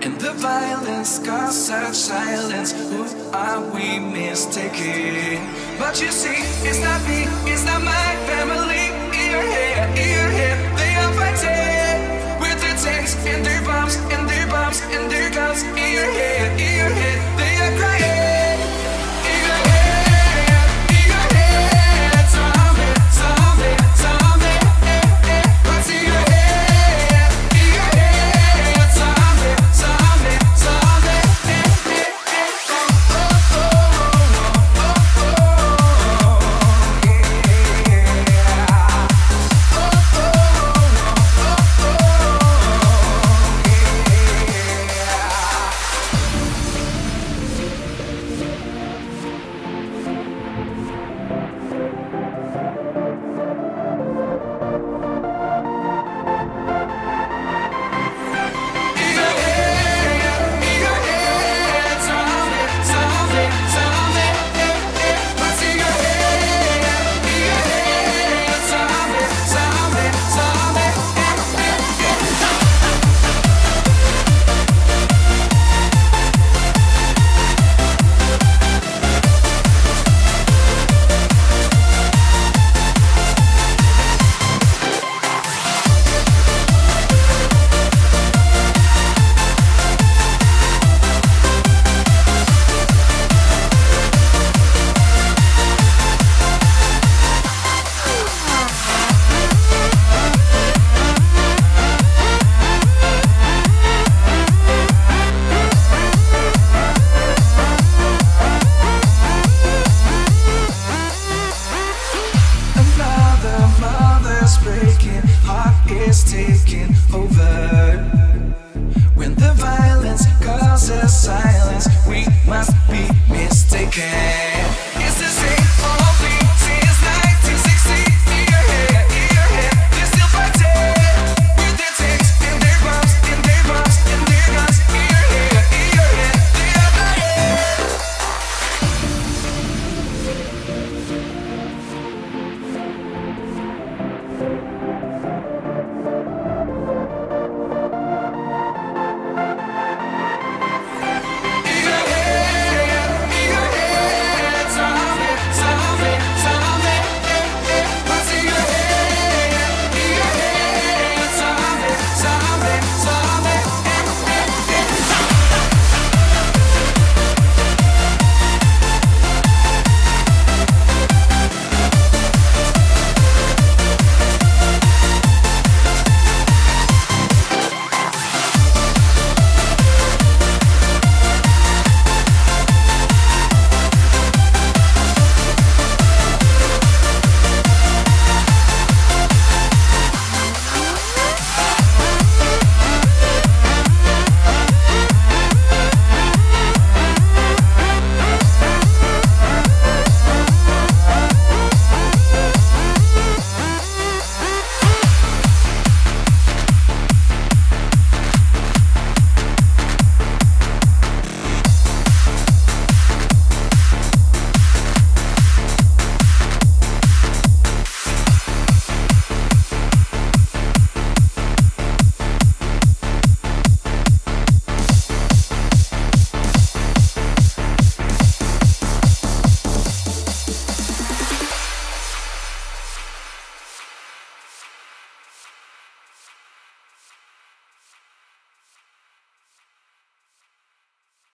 When the violence causes such silence, who are we mistaken? But you see, it's not me, it's not my family. Ear here, they are fighting with their tanks and their bombs and their bombs and their guns. Ear here, they are crying. Breaking, heart is taking over. When the violence causes silence, we must be mistaken.